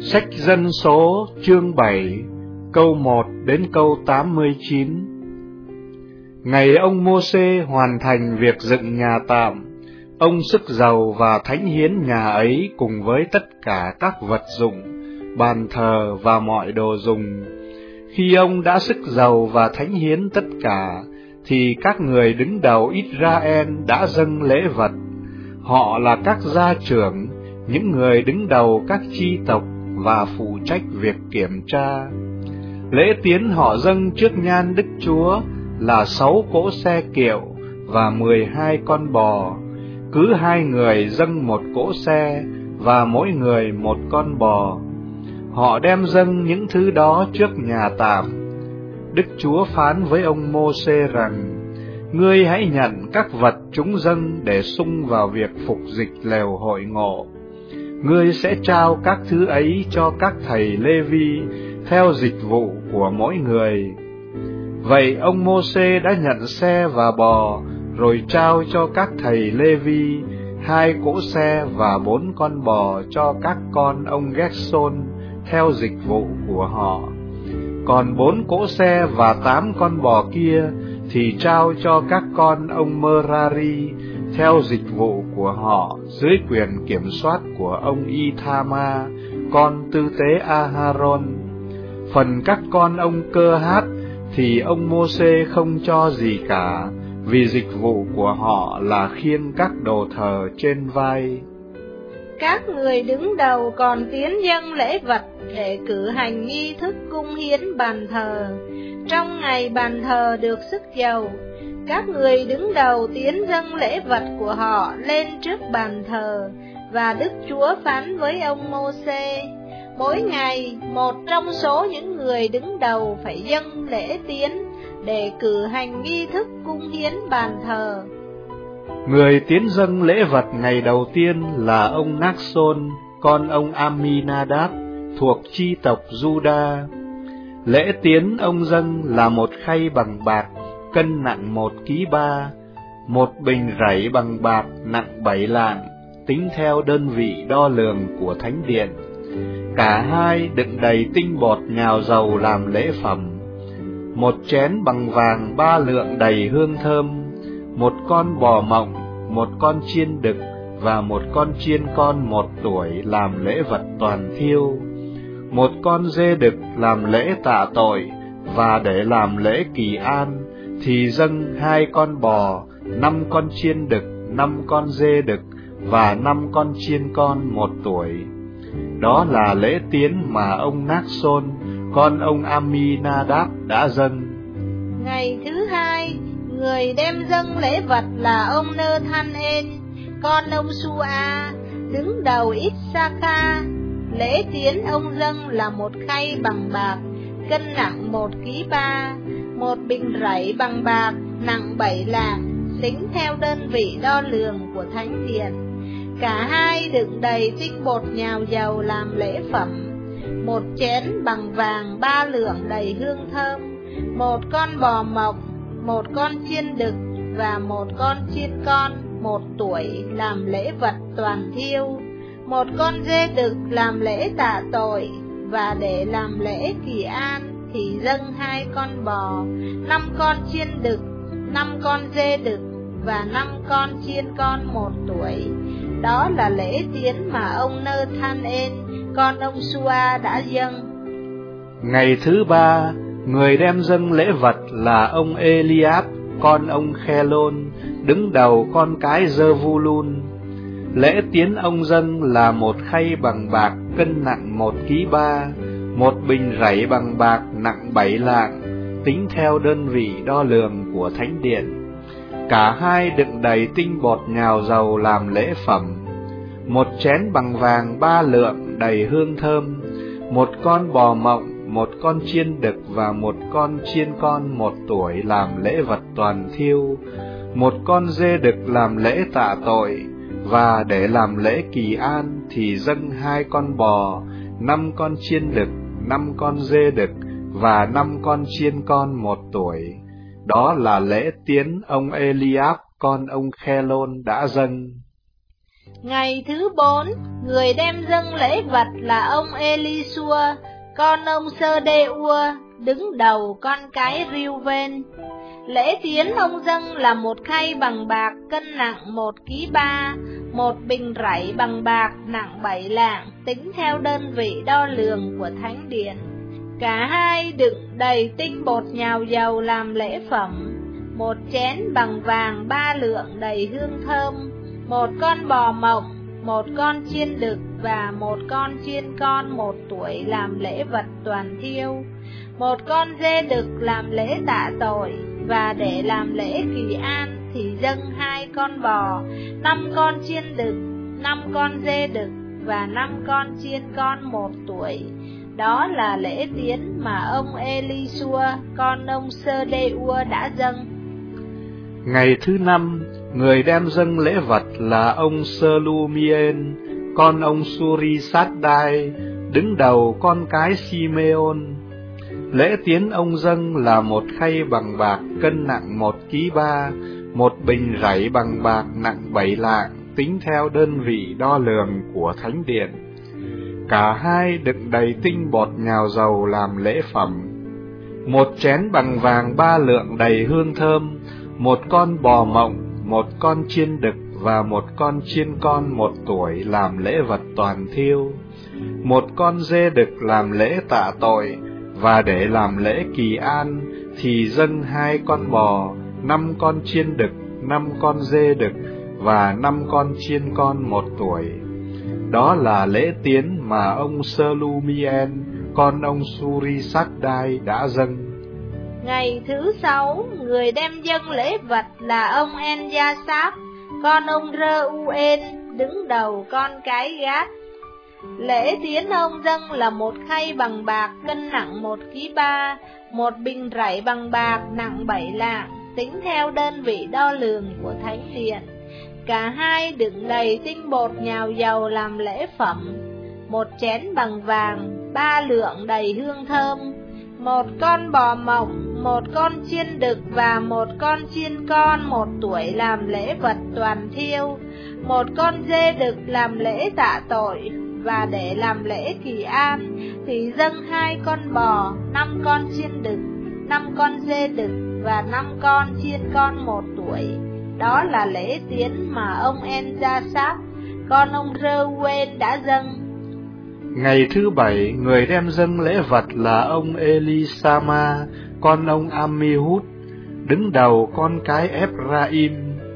Sách Dân số chương 7 câu 1 đến câu 89. Ngày ông Mô-sê hoàn thành việc dựng nhà tạm, ông sức giàu và thánh hiến nhà ấy cùng với tất cả các vật dụng, bàn thờ và mọi đồ dùng. Khi ông đã sức giàu và thánh hiến tất cả, thì các người đứng đầu Israel đã dâng lễ vật. Họ là các gia trưởng, những người đứng đầu các chi tộc và phụ trách việc kiểm tra. Lễ tiến họ dâng trước nhan Đức Chúa là 6 cỗ xe kiệu và 12 con bò, cứ 2 người dâng 1 cỗ xe và mỗi người 1 con bò. Họ đem dâng những thứ đó trước nhà tạm. Đức Chúa phán với ông Mô-sê rằng: Ngươi hãy nhận các vật chúng dâng để sung vào việc phục dịch lều hội ngộ. Ngươi sẽ trao các thứ ấy cho các thầy Lê-vi theo dịch vụ của mỗi người. Vậy ông Mô-sê đã nhận xe và bò, rồi trao cho các thầy Lê-vi 2 cỗ xe và 4 con bò cho các con ông Ghét-sôn theo dịch vụ của họ. Còn 4 cỗ xe và 8 con bò kia thì trao cho các con ông Mơ-ra-ri theo dịch vụ của họ dưới quyền kiểm soát của ông Y-tha-ma, con tư tế A-ha-rôn. Phần các con ông Cơ-hát thì ông Mô-sê không cho gì cả, vì dịch vụ của họ là khiêng các đồ thờ trên vai. Các người đứng đầu còn tiến dâng lễ vật để cử hành nghi thức cung hiến bàn thờ. Trong ngày bàn thờ được sức giàu, các người đứng đầu tiến dâng lễ vật của họ lên trước bàn thờ, và Đức Chúa phán với ông Mô-sê: Mỗi ngày, một trong số những người đứng đầu phải dâng lễ tiến để cử hành nghi thức cung hiến bàn thờ. Người tiến dâng lễ vật ngày đầu tiên là ông Nác-sôn, con ông Amminadab, thuộc chi tộc Giu-đa. Lễ tiến ông dâng là 1 khay bằng bạc, cân nặng 1,3 kg, 1 bình rảy bằng bạc nặng 7 lạng, tính theo đơn vị đo lường của thánh điện. Cả hai đựng đầy tinh bột nhào dầu làm lễ phẩm. 1 chén bằng vàng 3 lượng đầy hương thơm, 1 con bò mộng, 1 con chiên đực và 1 con chiên con 1 tuổi làm lễ vật toàn thiêu, 1 con dê đực làm lễ tạ tội, và để làm lễ kỳ an thì dâng 2 con bò, 5 con chiên đực, 5 con dê đực và 5 con chiên con 1 tuổi. Đó là lễ tiến mà ông Nác-sôn, con ông Amminadab đã dâng. Ngày thứ hai, người đem dâng lễ vật là ông Nơ-than-ên, con ông Su-a, đứng đầu Ít-sa-kha. Lễ tiến ông dâng là 1 khay bằng bạc, cân nặng 1,3 kg, 1 bình rảy bằng bạc nặng 7 lạng, tính theo đơn vị đo lường của thánh điện. Cả hai đựng đầy tinh bột nhào dầu làm lễ phẩm. 1 chén bằng vàng 3 lượng đầy hương thơm, 1 con bò mộng, 1 con chiên đực và 1 con chiên con 1 tuổi làm lễ vật toàn thiêu, 1 con dê đực làm lễ tạ tội, và để làm lễ kỳ an thì dâng 2 con bò, 5 con chiên đực, 5 con dê đực và 5 con chiên con 1 tuổi. Đó là lễ tiến mà ông Nơ-than-ên, con ông Su-a đã dâng. Ngày thứ ba, người đem dâng lễ vật là ông Eliab, con ông Khelôn, đứng đầu con cái Dơ-vu-lun. Lễ tiến ông dâng là 1 khay bằng bạc cân nặng 1,3 kg, 1 bình rảy bằng bạc nặng 7 lạng, tính theo đơn vị đo lường của thánh điện. Cả hai đựng đầy tinh bột nhào dầu làm lễ phẩm. 1 chén bằng vàng 3 lượng đầy hương thơm, 1 con bò mộng, 1 con chiên đực và 1 con chiên con 1 tuổi làm lễ vật toàn thiêu, 1 con dê đực làm lễ tạ tội, và để làm lễ kỳ an thì dâng 2 con bò, 5 con chiên đực, 5 con dê đực và 5 con chiên con 1 tuổi. Đó là lễ tiến ông Eliab, con ông Khelôn đã dâng. Ngày thứ 4, người đem dâng lễ vật là ông Elisua, con ông Sơ-đê-ua, đứng đầu con cái Reuven. Lễ tiến ông dâng là một khay bằng bạc cân nặng 1,3 kg, một bình rảy bằng bạc nặng 7 lạng, tính theo đơn vị đo lường của thánh điện. Cả hai đựng đầy tinh bột nhào dầu làm lễ phẩm, một chén bằng vàng 3 lượng đầy hương thơm, một con bò mộng, một con chiên đực và một con chiên con 1 tuổi làm lễ vật toàn thiêu, một con dê đực làm lễ tạ tội, và để làm lễ kỳ an thì dâng 2 con bò, 5 con chiên đực, 5 con dê đực và 5 con chiên con 1 tuổi. Đó là lễ tiến mà ông Elisua, con ông Sơ-đê-ua đã dâng. Ngày thứ 5, người đem dâng lễ vật là ông Sơ-lu-mi-ên, con ông Suri-sát-đai, đứng đầu con cái Si-mê-ôn. Lễ tiến ông dâng là một khay bằng bạc cân nặng 1,3 kg, một bình rảy bằng bạc nặng 7 lạng, tính theo đơn vị đo lường của thánh điện. Cả hai đựng đầy tinh bột nhào dầu làm lễ phẩm, một chén bằng vàng 3 lượng đầy hương thơm, một con bò mộng, một con chiên đực và một con chiên con 1 tuổi làm lễ vật toàn thiêu, một con dê đực làm lễ tạ tội, và để làm lễ kỳ an thì dâng 2 con bò, 5 con chiên đực, 5 con dê đực và 5 con chiên con 1 tuổi. Đó là lễ tiến mà ông Sơ-lu-mi-ên, con ông Suri-sát-đai đã dâng. Ngày thứ 6, người đem dâng lễ vật là ông En-gia-sáp, con ông Rơ-u-ên, đứng đầu con cái Gát. Lễ tiến ông dâng là một khay bằng bạc cân nặng 1,3 kg, một bình rảy bằng bạc nặng 7 lạng, tính theo đơn vị đo lường của thánh điện. Cả hai đựng đầy tinh bột nhào dầu làm lễ phẩm, một chén bằng vàng 3 lượng đầy hương thơm, một con bò mộng, một con chiên đực và một con chiên con 1 tuổi làm lễ vật toàn thiêu, một con dê đực làm lễ tạ tội, và để làm lễ kỳ an thì dâng 2 con bò, 5 con chiên đực, 5 con dê đực và 5 con chiên con 1 tuổi. Đó là lễ tiến mà ông En-gia-sáp, con ông Rơ-u-ên đã dâng. Ngày thứ 7, người đem dâng lễ vật là ông Elisama, con ông Amihud, đứng đầu con cái Ephraim.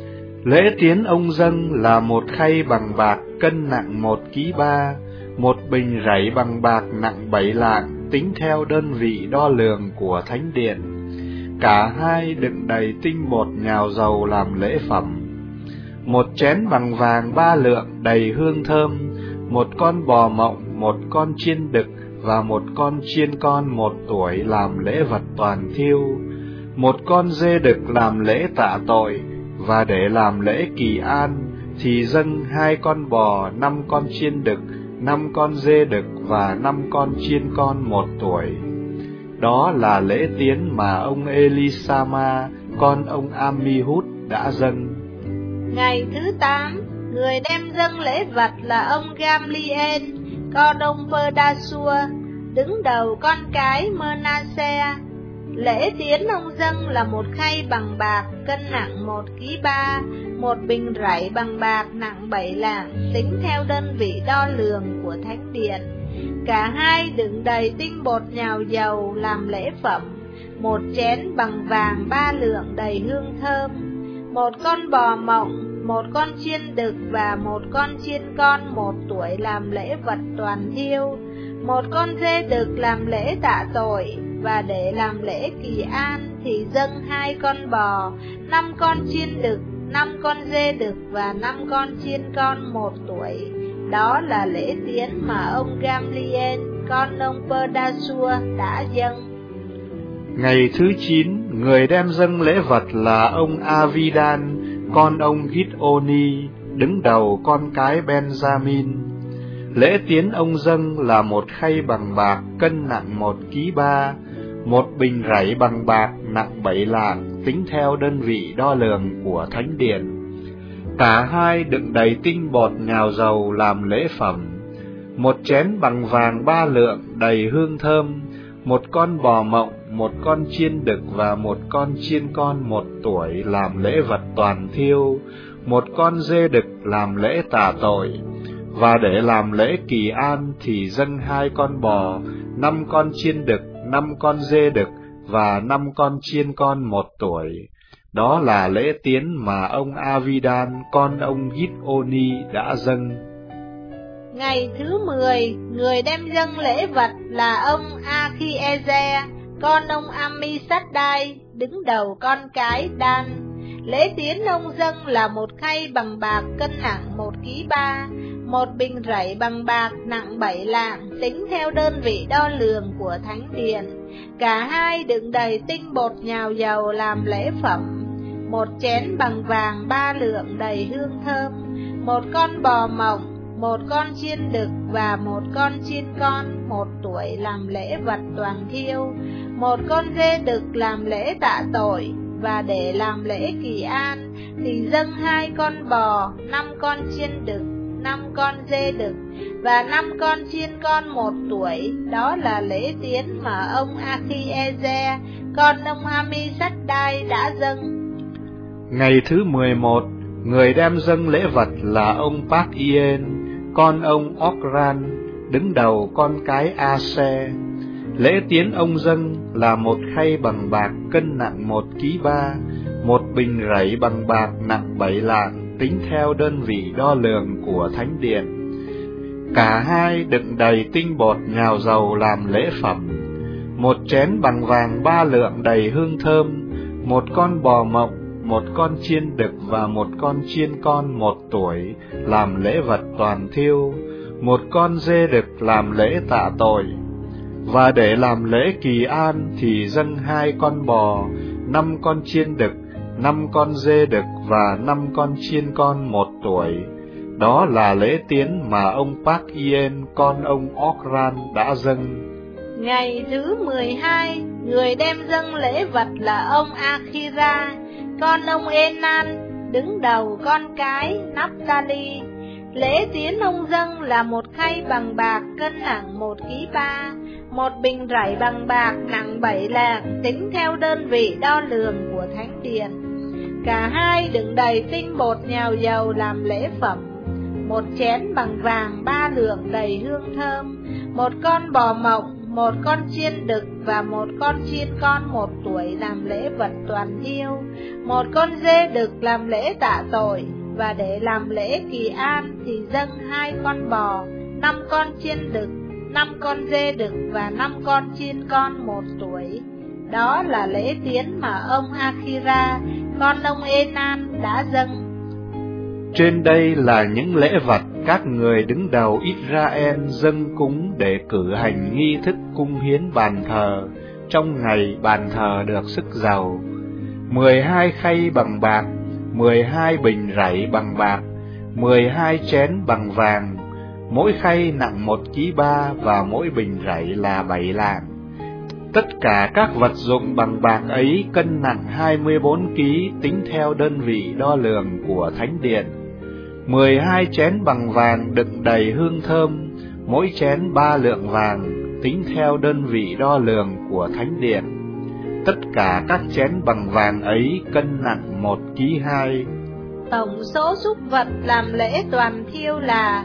Lễ tiến ông dâng là một khay bằng bạc cân nặng 1,3 kg, một bình rảy bằng bạc nặng 7 lạng, tính theo đơn vị đo lường của thánh điện. Cả hai đựng đầy tinh bột nhào dầu làm lễ phẩm, một chén bằng vàng 3 lượng đầy hương thơm, một con bò mộng, một con chiên đực và một con chiên con 1 tuổi làm lễ vật toàn thiêu, một con dê đực làm lễ tạ tội, và để làm lễ kỳ an thì dâng 2 con bò, 5 con chiên đực, 5 con dê đực và 5 con chiên con 1 tuổi. Đó là lễ tiến mà ông Elisama, con ông Amihud đã dâng. Ngày thứ 8, người đem dâng lễ vật là ông Gamliel, con ông Pơ-đa-xua, đứng đầu con cái Mơ-na-se. Lễ tiến ông dâng là một khay bằng bạc cân nặng 1,3 kg, một bình rảy bằng bạc nặng 7 lạng, tính theo đơn vị đo lường của thánh điện. Cả hai đựng đầy tinh bột nhào dầu làm lễ phẩm, một chén bằng vàng 3 lượng đầy hương thơm, một con bò mộng, một con chiên đực và một con chiên con 1 tuổi làm lễ vật toàn thiêu, một con dê đực làm lễ tạ tội, và để làm lễ kỳ an thì dâng 2 con bò, 5 con chiên đực, 5 con dê đực và 5 con chiên con 1 tuổi. Đó là lễ tiến mà ông Gamliel, con ông Pơ-đa-xua đã dâng. Ngày thứ 9, người đem dâng lễ vật là ông Avidan, con ông Gidoni, đứng đầu con cái Benjamin. Lễ tiến ông dâng là một khay bằng bạc cân nặng 1,3 kg, một bình rảy bằng bạc nặng 7 lạng, tính theo đơn vị đo lường của thánh điện. Cả hai đựng đầy tinh bột nhào dầu làm lễ phẩm, một chén bằng vàng 3 lượng đầy hương thơm, một con bò mộng, một con chiên đực và một con chiên con 1 tuổi làm lễ vật toàn thiêu, một con dê đực làm lễ tả tội. Và để làm lễ kỳ an thì dâng 2 con bò, 5 con chiên đực, 5 con dê đực và 5 con chiên con 1 tuổi. Đó là lễ tiến mà ông Avidan, con ông Gidoni đã dâng. Ngày thứ 10, người đem dâng lễ vật là ông Akiezer, con ông Amisaddai, đứng đầu con cái Dan. Lễ tiến ông dâng là một khay bằng bạc cân nặng 1,3 kg, một bình rẫy bằng bạc nặng 7 lạng, tính theo đơn vị đo lường của thánh điện. Cả hai đựng đầy tinh bột nhào dầu làm lễ phẩm, một chén bằng vàng 3 lượng đầy hương thơm, một con bò mộng, một con chiên đực và một con chiên con 1 tuổi làm lễ vật toàn thiêu, một con dê đực làm lễ tạ tội. Và để làm lễ kỳ an thì dâng 2 con bò, 5 con chiên đực, 5 con dê đực và 5 con chiên con 1 tuổi. Đó là lễ tiến mà ông Akiezer, con ông Amisaddai đã dâng. Ngày thứ 11, người đem dâng lễ vật là ông Pac-Ien, con ông Okran, đứng đầu con cái Ase. Lễ tiến ông dâng là một khay bằng bạc cân nặng 1,3 kg, một bình rẫy bằng bạc nặng 7 lạng, tính theo đơn vị đo lường của thánh điện. Cả hai đựng đầy tinh bột nhào dầu làm lễ phẩm, một chén bằng vàng 3 lượng đầy hương thơm, một con bò mộng, một con chiên đực và một con chiên con 1 tuổi làm lễ vật toàn thiêu, một con dê đực làm lễ tạ tội. Và để làm lễ kỳ an thì dâng 2 con bò, 5 con chiên đực, 5 con dê đực và 5 con chiên con 1 tuổi. Đó là lễ tiến mà ông Pac-Ien, con ông Okran đã dâng. Ngày thứ 12, người đem dâng lễ vật là ông Akira, con ông Enan, đứng đầu con cái Naphtali. Lễ tiến ông dâng là một khay bằng bạc cân nặng 1,3 kg, một bình rẫy bằng bạc nặng 7 lạng, tính theo đơn vị đo lường của thánh điện. Cả hai đựng đầy tinh bột nhào dầu làm lễ phẩm, một chén bằng vàng 3 lượng đầy hương thơm, một con bò mộng, một con chiên đực và một con chiên con 1 tuổi làm lễ vật toàn thiêu, một con dê đực làm lễ tạ tội. Và để làm lễ kỳ an thì dâng 2 con bò, 5 con chiên đực, 5 con dê đực và 5 con chiên con 1 tuổi. Đó là lễ tiến mà ông Akira, con ông Enan đã dâng. Trên đây là những lễ vật các người đứng đầu Israel dâng cúng để cử hành nghi thức cung hiến bàn thờ trong ngày bàn thờ được sức giàu: 12 khay bằng bạc, 12 bình rẫy bằng bạc, 12 chén bằng vàng, mỗi khay nặng 1,3 kg và mỗi bình rẫy là 7 lạng. Tất cả các vật dụng bằng bạc ấy cân nặng 24 kg tính theo đơn vị đo lường của thánh điện. 12 chén bằng vàng đựng đầy hương thơm, mỗi chén 3 lượng vàng, tính theo đơn vị đo lường của thánh điện. Tất cả các chén bằng vàng ấy cân nặng 1,2 kg. Tổng số súc vật làm lễ toàn thiêu là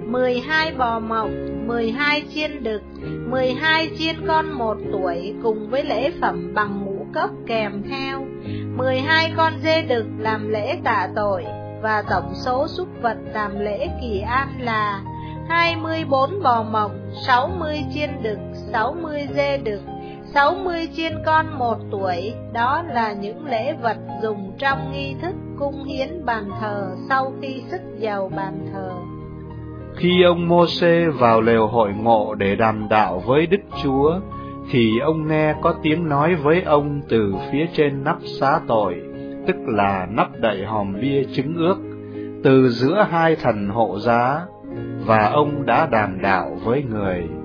12 bò mộng, 12 chiên đực, 12 chiên con 1 tuổi cùng với lễ phẩm bằng ngũ cốc kèm theo, 12 con dê đực làm lễ tạ tội. Và tổng số súc vật làm lễ kỳ an là 24 bò mộng, 60 chiên đực, 60 dê đực, 60 chiên con 1 tuổi. Đó là những lễ vật dùng trong nghi thức cung hiến bàn thờ sau khi sức dầu bàn thờ. Khi ông Mô-sê vào lều hội ngộ để đàm đạo với Đức Chúa, thì ông nghe có tiếng nói với ông từ phía trên nắp xá tội, tức là nắp đậy hòm bia chứng ước, từ giữa 2 thần hộ giá, và ông đã đàm đạo với người.